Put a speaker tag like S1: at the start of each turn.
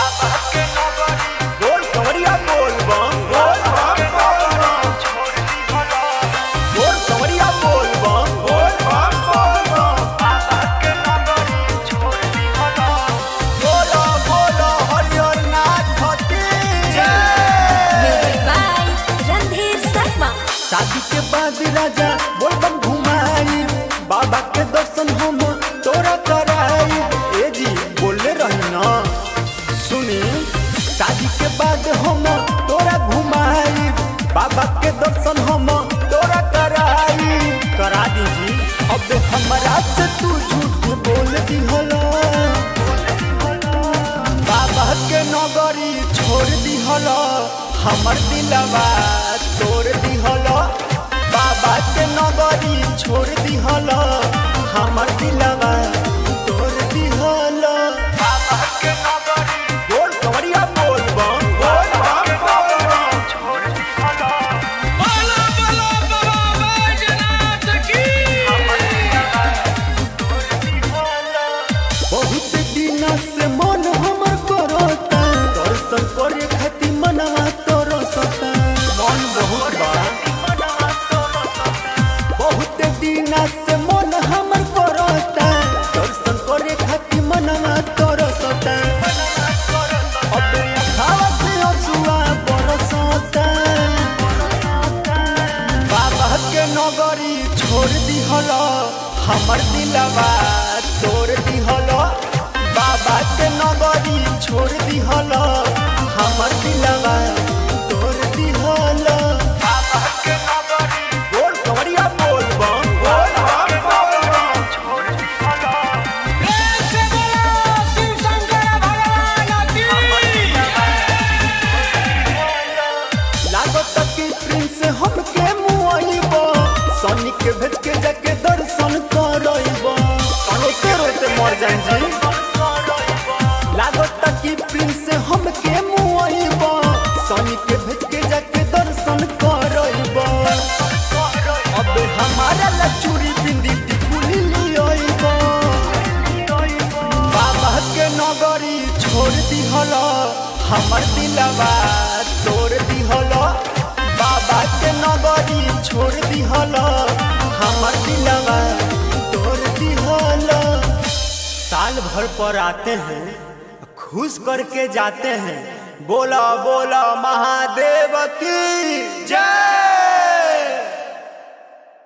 S1: बोल कंवरिया बोल बम बोल कंवरिया बोल बम बोलो बोलो हरिहर नाथ की
S2: म्यूजिक बाय रणधीर शर्मा।
S1: शादी के बाद राजा बोल बम घुमाई बाबा के दर्शन हम तोरा कराई। ए जी बोले रही ना सुनी शादी के बाद हम तोरा घुमाई बाबा के दर्शन हम तोरा कराई। करा दीजी अब हमरा से तू झूठ बोल दी हलो बाबा के नगरी छोड़ दी हलो हमर दिलवा तोड़ दी हलो बाबा के नगरी छोड़ दी हलो हमर दिलवा तोड़ दी हलो बाबा के नगरी बोल कंवरिया बोल बम छोड़ दी हलो हमर दिलवा तोड़ दी हलो। बहुत दिन से मन हमर करता दर्शन करे खातिर मनवा तरसता मन बहुत बा बहुत दिन से मन हमर करता दर्शन करे खातिर मनवा तरसता अब अखावा से हसुआ बरसता बाबा के नगरी छोड़ दी हलो हमर दिलवा तोड़ दी हलो बाबा के नगरी छोड़ दी हलो हमर दिलवा तोड़ दी हलो बाबा के नगरी बोल कंवरिया बोल बम छोड़ दी हलो लागत कि प्रिंस हमके मुआइबो सनी के भेज के जाके दर्शन करइबो रोते रोते मर जाए जी। लागत कि प्रिंस हमके मुआइबो सनी के भेज के जाके दर्शन करइबो अब हमारा लचूरी बिंदी टिकुली लियोइबो बाबा के नगरी छोड़ दी हलो हमर दिलवा तोड़ दी हलो बाबा के नगरी छोड़ दी हलो हमर दिलवा तोड़ दी हलो। साल भर पर आते हैं खुश करके जाते हैं बोला बोला महादेव की जय।